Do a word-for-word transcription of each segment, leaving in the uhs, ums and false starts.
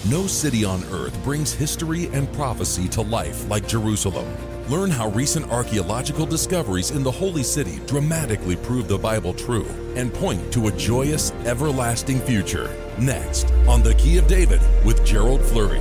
No city on earth brings history and prophecy to life like Jerusalem. Learn how recent archaeological discoveries in the Holy City dramatically prove the Bible true and point to a joyous, everlasting future. Next, on The Key of David with Gerald Fleury.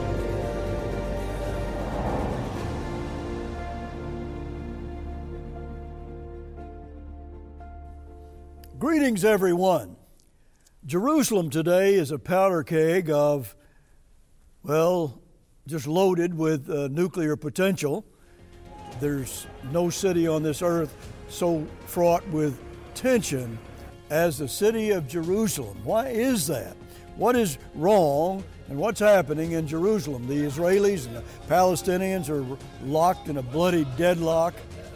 Greetings, everyone. Jerusalem today is a powder keg of, well, just loaded with uh, nuclear potential. There's no city on this earth so fraught with tension as the city of Jerusalem. Why is that? What is wrong and what's happening in Jerusalem? The Israelis and the Palestinians are locked in a bloody deadlock.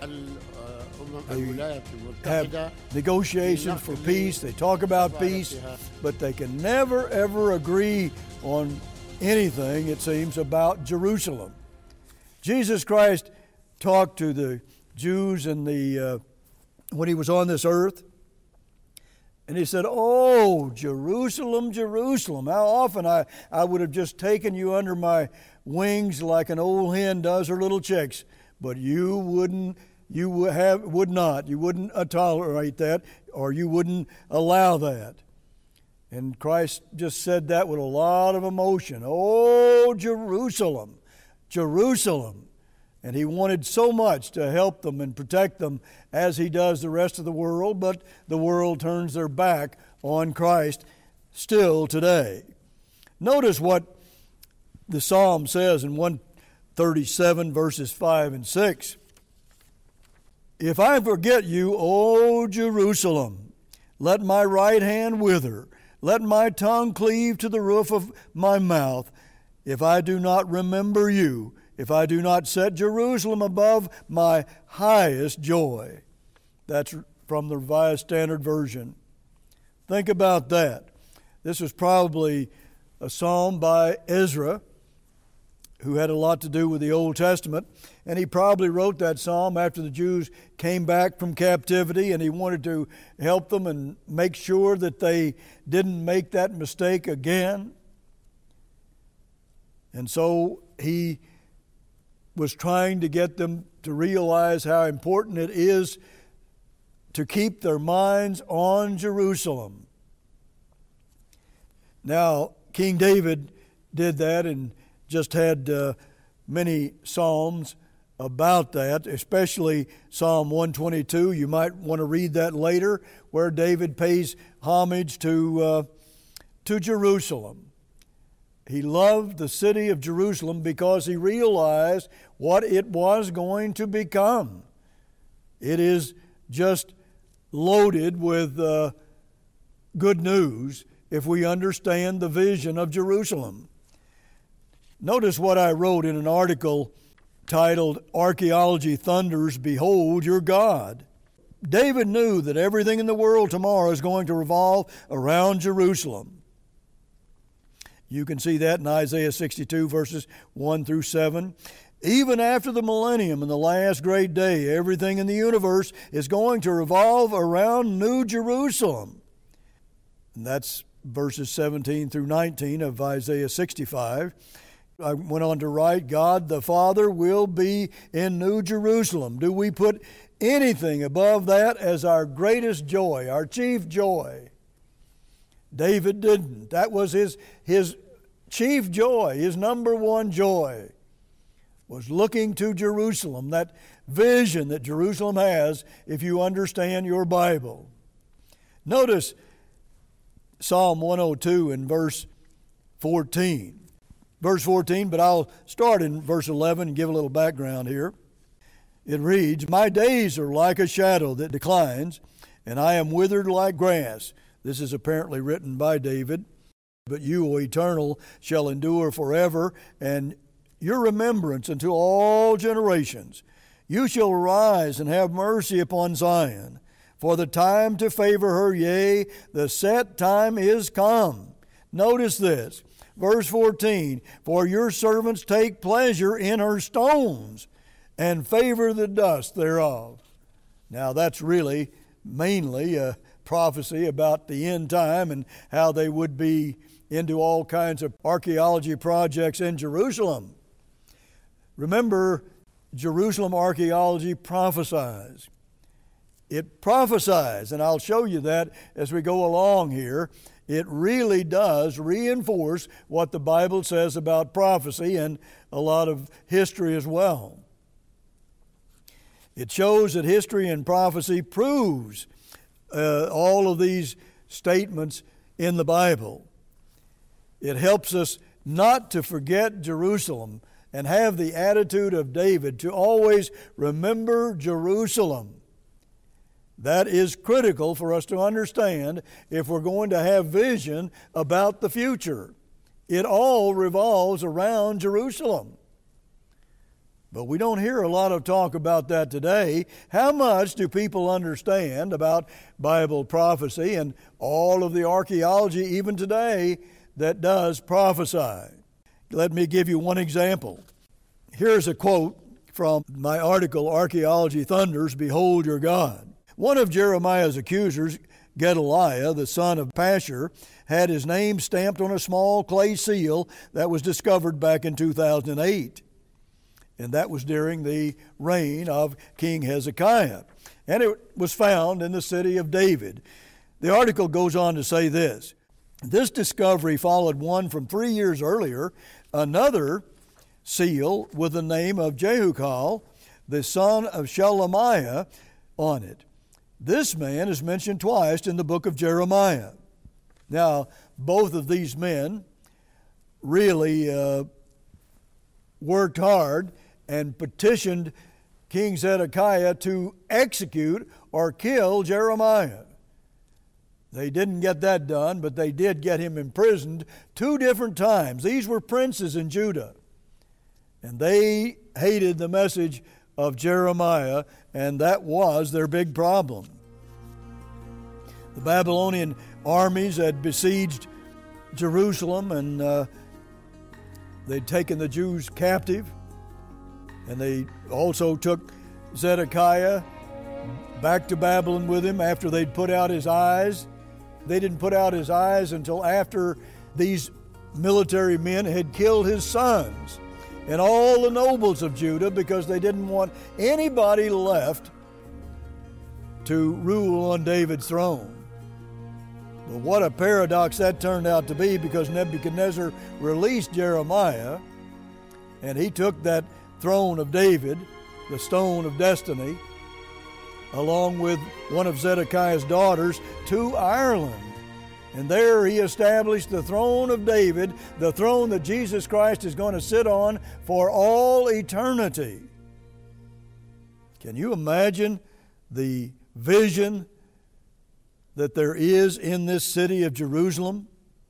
They have negotiations for peace. They talk about peace, but they can never, ever agree on anything, it seems, about Jerusalem. Jesus Christ talked to the Jews in the uh, when he was on this earth, and he said, "Oh, Jerusalem, Jerusalem, how often I, I would have just taken you under my wings like an old hen does her little chicks, but you wouldn't, you would have, would not, you wouldn't uh, tolerate that, or you wouldn't allow that." And Christ just said that with a lot of emotion. "Oh, Jerusalem, Jerusalem." And he wanted so much to help them and protect them as he does the rest of the world, but the world turns their back on Christ still today. Notice what the Psalm says in one thirty-seven, verses five and six. "If I forget you, O Jerusalem, let my right hand wither. Let my tongue cleave to the roof of my mouth. If I do not remember you, if I do not set Jerusalem above my highest joy." That's from the Revised Standard Version. Think about that. This was probably a psalm by Ezra, who had a lot to do with the Old Testament, and he probably wrote that psalm after the Jews came back from captivity, and he wanted to help them and make sure that they didn't make that mistake again. And so he was trying to get them to realize how important it is to keep their minds on Jerusalem. Now, King David did that and just had uh, many psalms about that, especially Psalm one twenty-two. You might want to read that later, where David pays homage to uh, to Jerusalem. He loved the city of Jerusalem because he realized what it was going to become. It is just loaded with uh, good news if we understand the vision of Jerusalem. Notice what I wrote in an article titled, "Archaeology Thunders, Behold Your God." David knew that everything in the world tomorrow is going to revolve around Jerusalem. You can see that in Isaiah sixty-two, verses one through seven. Even after the millennium and the last great day, everything in the universe is going to revolve around New Jerusalem. And that's verses seventeen through nineteen of Isaiah sixty-five. I went on to write, God the Father will be in New Jerusalem. Do we put anything above that as our greatest joy, our chief joy? David didn't. That was his, his chief joy, his number one joy, was looking to Jerusalem, that vision that Jerusalem has if you understand your Bible. Notice Psalm one oh two in verse fourteen. Verse fourteen, but I'll start in verse eleven and give a little background here. It reads, "My days are like a shadow that declines, and I am withered like grass." This is apparently written by David. "But you, O Eternal, shall endure forever, and your remembrance unto all generations. You shall rise and have mercy upon Zion, for the time to favor her, yea, the set time is come." Notice this, verse fourteen, "For your servants take pleasure in her stones, and favor the dust thereof." Now that's really mainly a prophecy about the end time and how they would be into all kinds of archaeology projects in Jerusalem. Remember, Jerusalem archaeology prophesies. It prophesies, and I'll show you that as we go along here. It really does reinforce what the Bible says about prophecy and a lot of history as well. It shows that history and prophecy proves uh, all of these statements in the Bible. It helps us not to forget Jerusalem and have the attitude of David to always remember Jerusalem. That is critical for us to understand if we're going to have vision about the future. It all revolves around Jerusalem. But we don't hear a lot of talk about that today. How much do people understand about Bible prophecy and all of the archaeology even today that does prophesy? Let me give you one example. Here's a quote from my article, Archaeology Thunders, Behold Your God. One of Jeremiah's accusers, Gedaliah, the son of Pashur, had his name stamped on a small clay seal that was discovered back in two thousand eight. And that was during the reign of King Hezekiah. And it was found in the city of David. The article goes on to say this: this discovery followed one from three years earlier, another seal with the name of Jehukal, the son of Shelemiah, on it. This man is mentioned twice in the book of Jeremiah. Now, both of these men really uh, worked hard and petitioned King Zedekiah to execute or kill Jeremiah. They didn't get that done, but they did get him imprisoned two different times. These were princes in Judah, and they hated the message of Jeremiah, and that was their big problem. The Babylonian armies had besieged Jerusalem, and uh, they'd taken the Jews captive, and they also took Zedekiah back to Babylon with him after they'd put out his eyes. They didn't put out his eyes until after these military men had killed his sons and all the nobles of Judah, because they didn't want anybody left to rule on David's throne. But what a paradox that turned out to be, because Nebuchadnezzar released Jeremiah, and he took that throne of David, the stone of destiny, along with one of Zedekiah's daughters, to Ireland. And there he established the throne of David, the throne that Jesus Christ is going to sit on for all eternity. Can you imagine the vision that there is in this city of Jerusalem?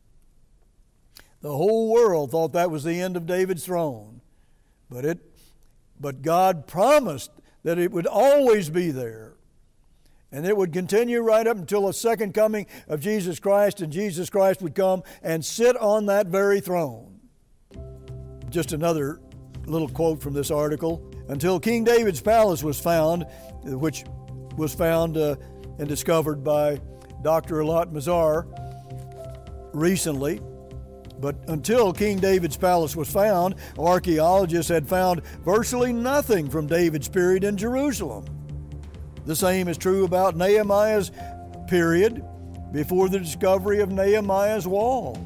The whole world thought that was the end of David's throne. But it, but God promised that it would always be there. And it would continue right up until the second coming of Jesus Christ, and Jesus Christ would come and sit on that very throne. Just another little quote from this article. Until King David's palace was found, which was found uh, and discovered by Doctor Eilat Mazar recently, but until King David's palace was found, archaeologists had found virtually nothing from David's period in Jerusalem. The same is true about Nehemiah's period before the discovery of Nehemiah's wall.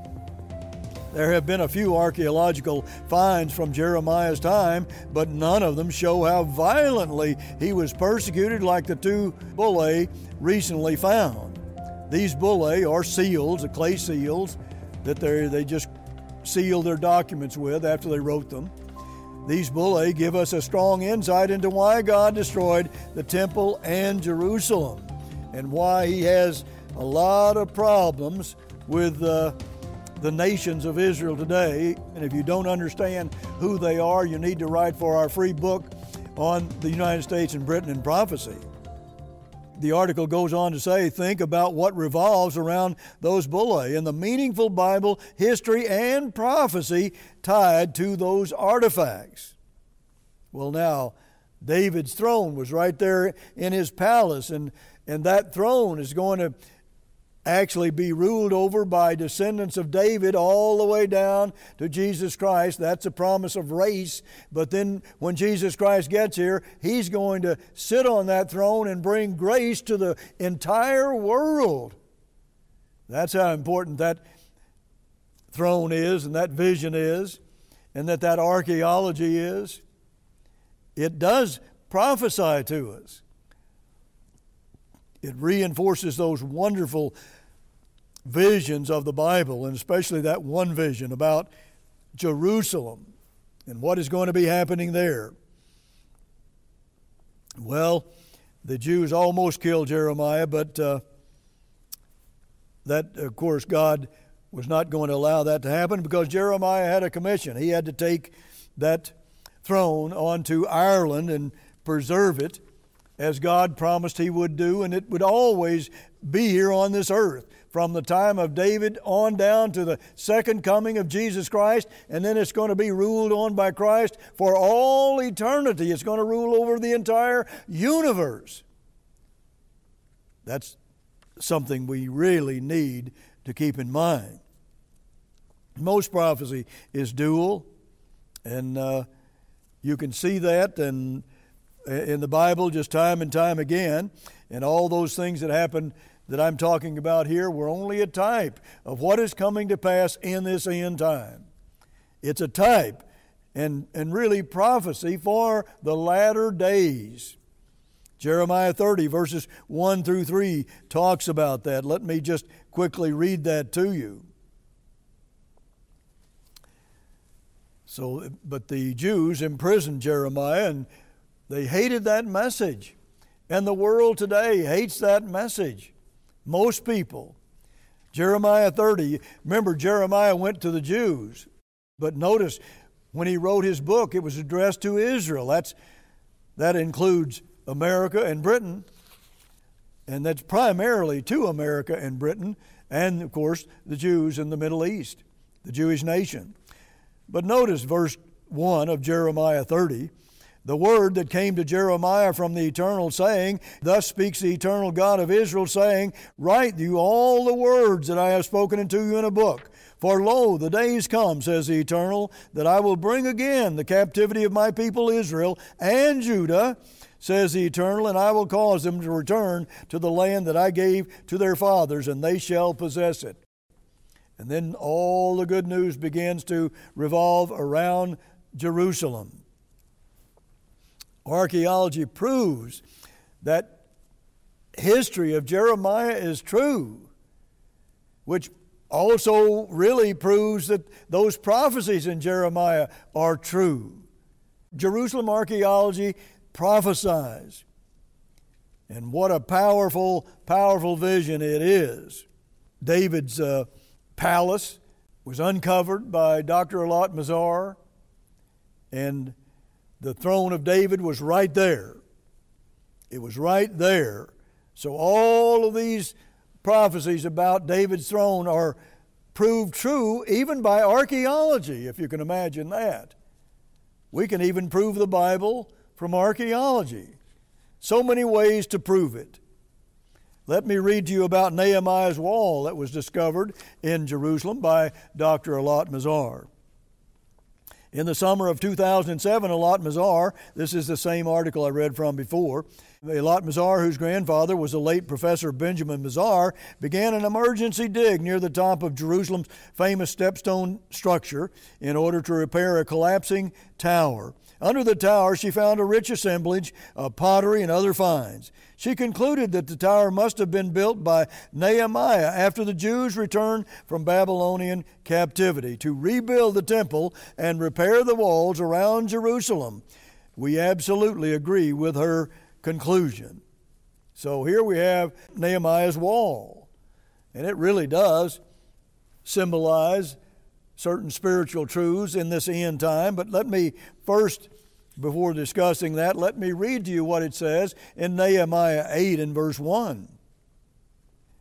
There have been a few archaeological finds from Jeremiah's time, but none of them show how violently he was persecuted like the two bullae recently found. These bullae are seals, the clay seals, that they they just sealed their documents with after they wrote them. These bullae give us a strong insight into why God destroyed the temple and Jerusalem, and why he has a lot of problems with uh, the nations of Israel today. And if you don't understand who they are, you need to write for our free book on the United States and Britain in prophecy. The article goes on to say, think about what revolves around those bullae and the meaningful Bible history and prophecy tied to those artifacts. Well, now, David's throne was right there in his palace, and, and that throne is going to actually be ruled over by descendants of David all the way down to Jesus Christ. That's a promise of race. But then when Jesus Christ gets here, He's going to sit on that throne and bring grace to the entire world. That's how important that throne is, and that vision is, and that that archaeology is. It does prophesy to us. It reinforces those wonderful visions of the Bible, and especially that one vision about Jerusalem and what is going to be happening there. Well, the Jews almost killed Jeremiah, but uh, that, of course, God was not going to allow that to happen, because Jeremiah had a commission. He had to take that throne onto Ireland and preserve it, as God promised He would do, and it would always be here on this earth from the time of David on down to the second coming of Jesus Christ, and then it's going to be ruled on by Christ for all eternity. It's going to rule over the entire universe. That's something we really need to keep in mind. Most prophecy is dual, and uh, you can see that and in the Bible just time and time again. And all those things that happen that I'm talking about here were only a type of what is coming to pass in this end time. It's a type and, and really prophecy for the latter days. Jeremiah thirty verses one through three talks about that. Let me just quickly read that to you. So, but the Jews imprisoned Jeremiah, and they hated that message. And the world today hates that message. Most people. Jeremiah thirty, remember Jeremiah went to the Jews. But notice, when he wrote his book, it was addressed to Israel. That's, that includes America and Britain. And that's primarily to America and Britain. And, of course, the Jews in the Middle East, the Jewish nation. But notice verse one of Jeremiah thirty. The word that came to Jeremiah from the Eternal, saying, Thus speaks the eternal God of Israel, saying, Write you all the words that I have spoken unto you in a book. For lo, the days come, says the Eternal, that I will bring again the captivity of my people Israel and Judah, says the Eternal, and I will cause them to return to the land that I gave to their fathers, and they shall possess it. And then all the good news begins to revolve around Jerusalem. Archaeology proves that history of Jeremiah is true, which also really proves that those prophecies in Jeremiah are true. Jerusalem archaeology prophesies. And what a powerful, powerful vision it is. David's uh, palace was uncovered by Doctor Eilat Mazar, and the throne of David was right there. It was right there. So all of these prophecies about David's throne are proved true even by archaeology, if you can imagine that. We can even prove the Bible from archaeology. So many ways to prove it. Let me read to you about Nehemiah's wall that was discovered in Jerusalem by Doctor Eilat Mazar. In the summer of two thousand seven, Eilat Mazar, this is the same article I read from before, Eilat Mazar, whose grandfather was the late Professor Benjamin Mazar, began an emergency dig near the top of Jerusalem's famous stepstone structure in order to repair a collapsing tower. Under the tower, she found a rich assemblage of pottery and other finds. She concluded that the tower must have been built by Nehemiah after the Jews returned from Babylonian captivity to rebuild the temple and repair the walls around Jerusalem. We absolutely agree with her conclusion. So here we have Nehemiah's wall, and it really does symbolize certain spiritual truths in this end time. But let me first, before discussing that, let me read to you what it says in Nehemiah eight and verse one.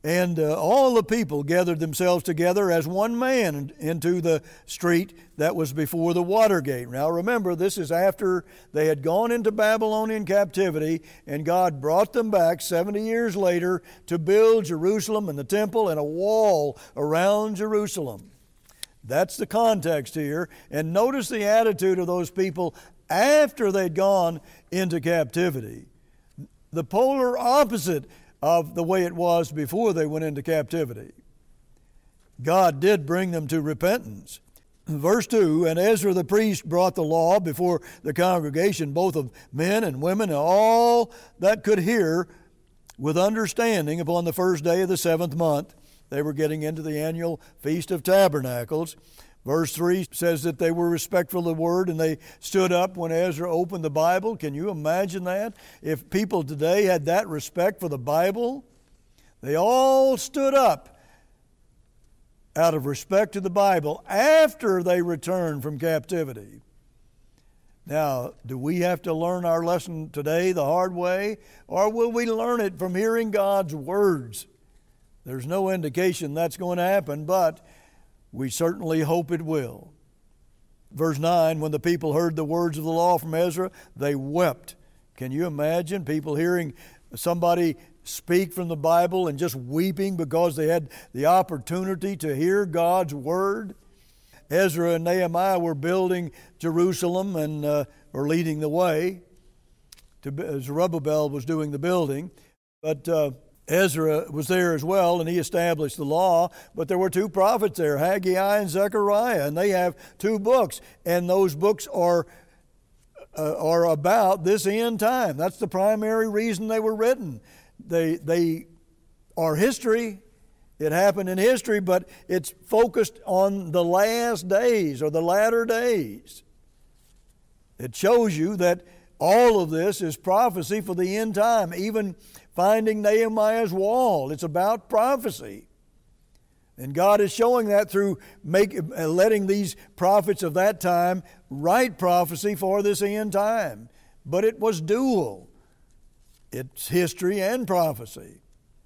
And uh, all the people gathered themselves together as one man into the street that was before the water gate. Now remember, this is after they had gone into Babylonian captivity, and God brought them back seventy years later to build Jerusalem and the temple and a wall around Jerusalem. That's the context here. And notice the attitude of those people after they'd gone into captivity. The polar opposite of the way it was before they went into captivity. God did bring them to repentance. Verse two, and Ezra the priest brought the law before the congregation, both of men and women, and all that could hear with understanding upon the first day of the seventh month. They were getting into the annual Feast of Tabernacles. Verse three says that they were respectful of the word and they stood up when Ezra opened the Bible. Can you imagine that? If people today had that respect for the Bible, they all stood up out of respect to the Bible after they returned from captivity. Now, do we have to learn our lesson today the hard way, or will we learn it from hearing God's words? There's no indication that's going to happen, but we certainly hope it will. Verse nine, when the people heard the words of the law from Ezra, they wept. Can you imagine people hearing somebody speak from the Bible and just weeping because they had the opportunity to hear God's word? Ezra and Nehemiah were building Jerusalem and uh, were leading the way. To, Zerubbabel was doing the building. But uh, Ezra was there as well, and he established the law. But there were two prophets there, Haggai and Zechariah, and they have two books. And those books are, uh, are about this end time. That's the primary reason they were written. They, they are history. It happened in history, but it's focused on the last days or the latter days. It shows you that all of this is prophecy for the end time. Even finding Nehemiah's wall, it's about prophecy. And God is showing that through make, letting these prophets of that time write prophecy for this end time. But it was dual. It's history and prophecy.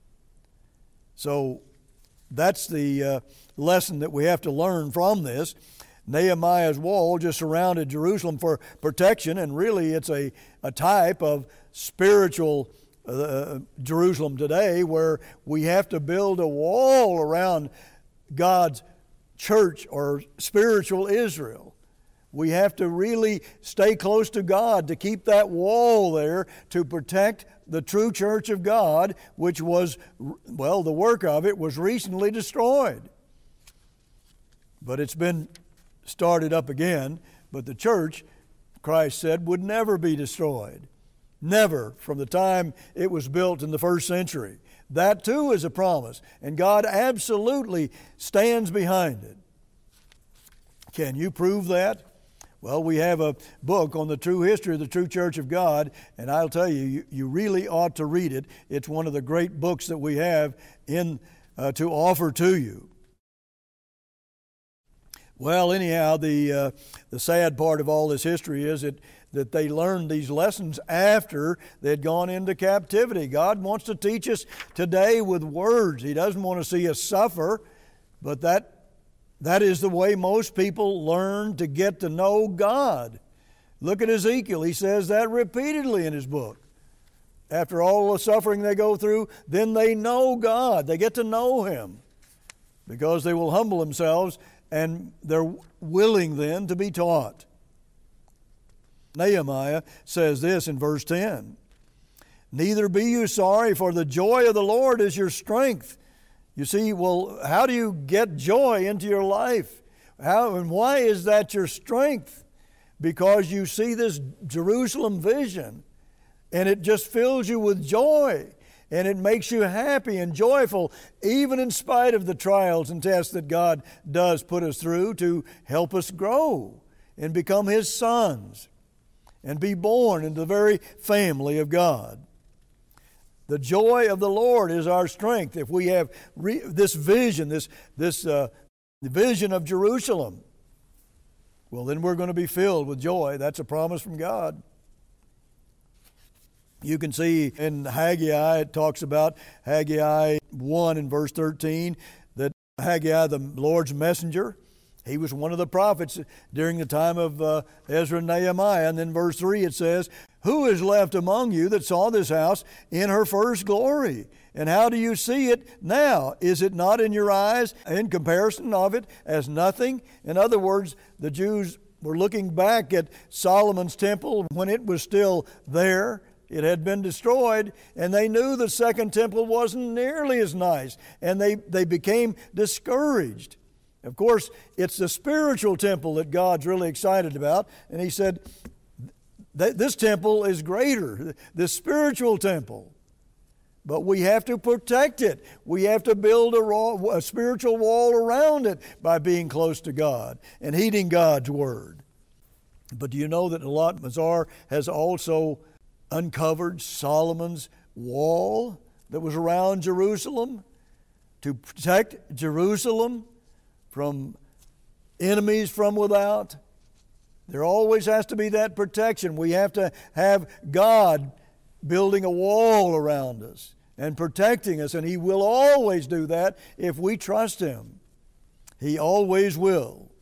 So that's the uh, lesson that we have to learn from this. Nehemiah's wall just surrounded Jerusalem for protection, and really it's a, a type of spiritual uh, Jerusalem today, where we have to build a wall around God's church or spiritual Israel. We have to really stay close to God to keep that wall there to protect the true church of God, which was, well, the work of it was recently destroyed. But it's been started up again. But the church, Christ said, would never be destroyed. Never, from the time it was built in the first century. That too is a promise, and God absolutely stands behind it. Can you prove that? Well, we have a book on the true history of the true church of God, and I'll tell you, you, you really ought to read it. It's one of the great books that we have in uh, to offer to you. Well, anyhow, the uh, the sad part of all this history is that, that they learned these lessons after they had gone into captivity. God wants to teach us today with words. He doesn't want to see us suffer, but that That is the way most people learn to get to know God. Look at Ezekiel. He says that repeatedly in his book. After all the suffering they go through, then they know God. They get to know Him because they will humble themselves, and they're willing then to be taught. Nehemiah says this in verse ten. Neither be you sorry, for the joy of the Lord is your strength. You see, well, how do you get joy into your life? How and why is that your strength? Because you see this Jerusalem vision, and it just fills you with joy, and it makes you happy and joyful, even in spite of the trials and tests that God does put us through to help us grow and become His sons and be born into the very family of God. The joy of the Lord is our strength. If we have re- this vision, this, this uh, vision of Jerusalem, well, then we're going to be filled with joy. That's a promise from God. You can see in Haggai, it talks about Haggai one in verse thirteen that Haggai, the Lord's messenger, he was one of the prophets during the time of uh, Ezra and Nehemiah. And then verse three it says, "Who is left among you that saw this house in her first glory? And how do you see it now? Is it not in your eyes in comparison of it as nothing?" In other words, the Jews were looking back at Solomon's temple when it was still there. It had been destroyed, and they knew the second temple wasn't nearly as nice, and they, they became discouraged. Of course, it's the spiritual temple that God's really excited about, and he said, this temple is greater, this spiritual temple. But we have to protect it. We have to build a, raw, a spiritual wall around it by being close to God and heeding God's Word. But do you know that Eilat Mazar has also uncovered Solomon's wall that was around Jerusalem to protect Jerusalem from enemies from without? There always has to be that protection. We have to have God building a wall around us and protecting us, and He will always do that if we trust Him. He always will.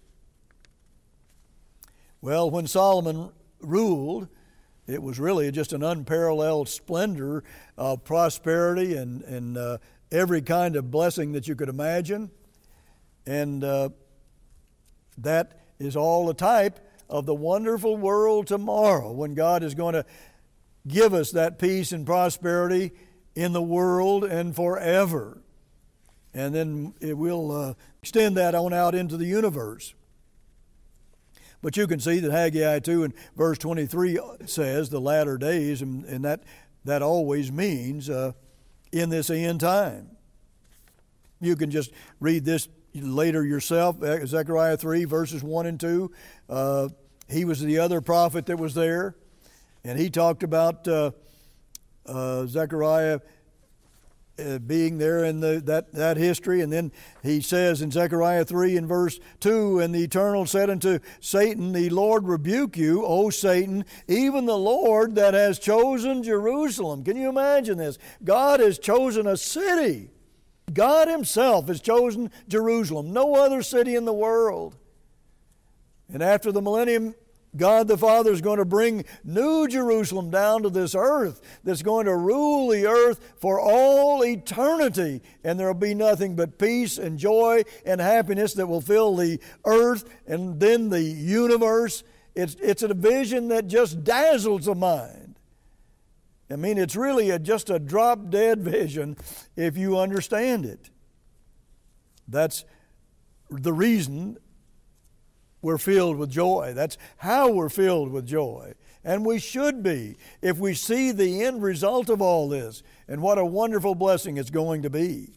Well, when Solomon ruled, it was really just an unparalleled splendor of prosperity and, and uh, every kind of blessing that you could imagine. And uh, that is all a type of the wonderful world tomorrow, when God is going to give us that peace and prosperity in the world and forever. And then it will uh, extend that on out into the universe. But you can see that Haggai two and verse twenty-three says the latter days, and, and that, that always means uh, in this end time. You can just read this later yourself, Zechariah three, verses one and two. Uh, he was the other prophet that was there, and he talked about uh, uh, Zechariah uh, being there in the, that, that history. And then he says in Zechariah three and verse two, "And the Eternal said unto Satan, The Lord rebuke you, O Satan, even the Lord that has chosen Jerusalem." Can you imagine this? God has chosen a city. God Himself has chosen Jerusalem, no other city in the world. And after the millennium, God the Father is going to bring New Jerusalem down to this earth that's going to rule the earth for all eternity. And there will be nothing but peace and joy and happiness that will fill the earth and then the universe. It's, it's a vision that just dazzles the mind. I mean, it's really a, just a drop-dead vision if you understand it. That's the reason we're filled with joy. That's how we're filled with joy. And we should be if we see the end result of all this and what a wonderful blessing it's going to be.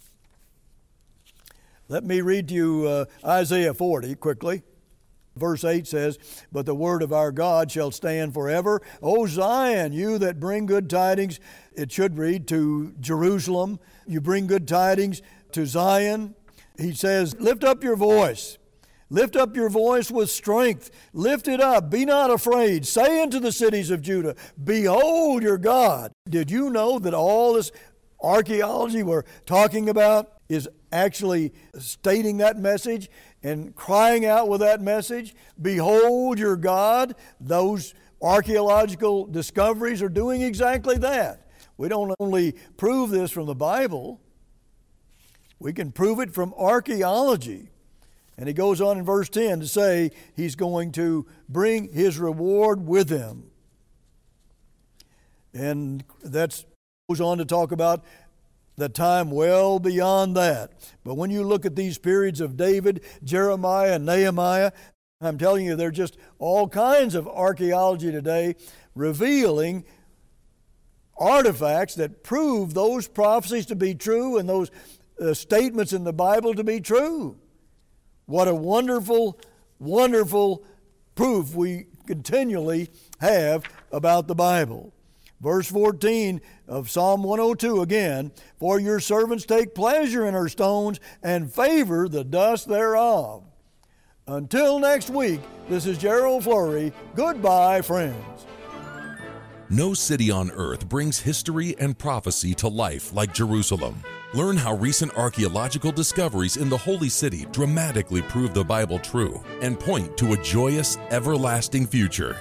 Let me read to you uh, Isaiah forty quickly. Verse eight says, "But the word of our God shall stand forever. O Zion, you that bring good tidings," it should read, "to Jerusalem. You bring good tidings to Zion." He says, "Lift up your voice. Lift up your voice with strength. Lift it up. Be not afraid. Say unto the cities of Judah, Behold your God." Did you know that all this archaeology we're talking about is actually stating that message and crying out with that message? Behold your God. Those archaeological discoveries are doing exactly that. We don't only prove this from the Bible, we can prove it from archaeology. And he goes on in verse ten to say he's going to bring his reward with him. And that goes on to talk about the time well beyond that. But when you look at these periods of David, Jeremiah, and Nehemiah, I'm telling you, there are just all kinds of archaeology today revealing artifacts that prove those prophecies to be true and those uh, statements in the Bible to be true. What a wonderful, wonderful proof we continually have about the Bible. Verse fourteen of Psalm one oh two again, "For your servants take pleasure in her stones and favor the dust thereof." Until next week, this is Gerald Flurry. Goodbye, friends. No city on earth brings history and prophecy to life like Jerusalem. Learn how recent archaeological discoveries in the Holy City dramatically prove the Bible true and point to a joyous, everlasting future.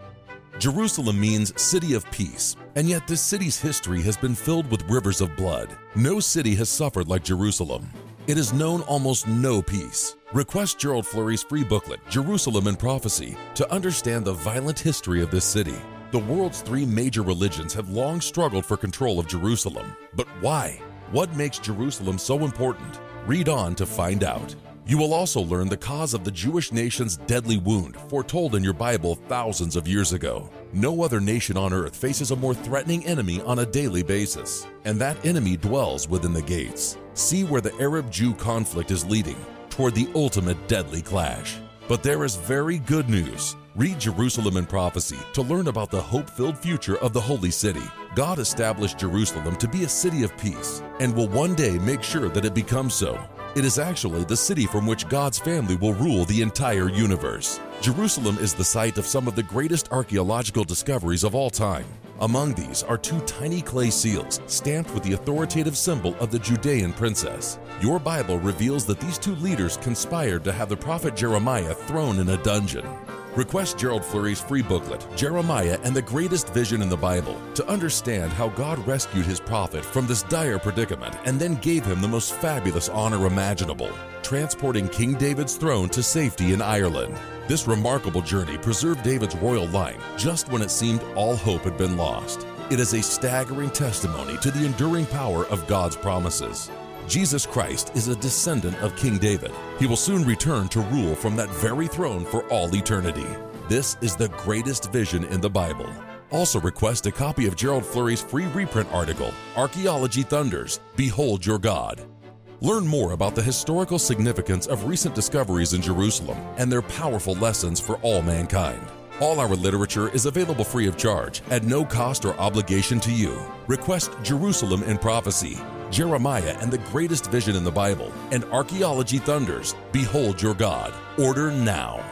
Jerusalem means city of peace, and yet this city's history has been filled with rivers of blood. No city has suffered like Jerusalem. It has known almost no peace. Request Gerald Flurry's free booklet, Jerusalem in Prophecy, to understand the violent history of this city. The world's three major religions have long struggled for control of Jerusalem. But why? What makes Jerusalem so important? Read on to find out. You will also learn the cause of the Jewish nation's deadly wound, foretold in your Bible thousands of years ago. No other nation on earth faces a more threatening enemy on a daily basis, and that enemy dwells within the gates. See where the Arab-Jew conflict is leading, toward the ultimate deadly clash. But there is very good news. Read Jerusalem in Prophecy to learn about the hope-filled future of the Holy City. God established Jerusalem to be a city of peace and will one day make sure that it becomes so. It is actually the city from which God's family will rule the entire universe. Jerusalem is the site of some of the greatest archaeological discoveries of all time. Among these are two tiny clay seals stamped with the authoritative symbol of the Judean princess. Your Bible reveals that these two leaders conspired to have the prophet Jeremiah thrown in a dungeon. Request Gerald Flurry's free booklet, Jeremiah and the Greatest Vision in the Bible, to understand how God rescued his prophet from this dire predicament and then gave him the most fabulous honor imaginable, transporting King David's throne to safety in Ireland. This remarkable journey preserved David's royal line just when it seemed all hope had been lost. It is a staggering testimony to the enduring power of God's promises. Jesus Christ is a descendant of King David. He will soon return to rule from that very throne for all eternity. This is the greatest vision in the Bible. Also request a copy of Gerald Flurry's free reprint article, Archaeology Thunders, Behold Your God. Learn more about the historical significance of recent discoveries in Jerusalem and their powerful lessons for all mankind. All our literature is available free of charge, at no cost or obligation to you. Request Jerusalem in Prophecy, Jeremiah and the Greatest Vision in the Bible, and Archaeology Thunders, Behold Your God. Order now.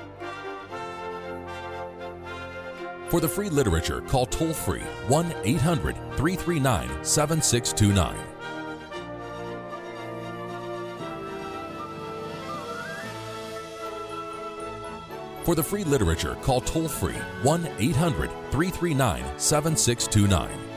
For the free literature, call toll-free one eight hundred, three three nine, seven six two nine. For the free literature, call toll-free one eight hundred, three three nine, seven six two nine.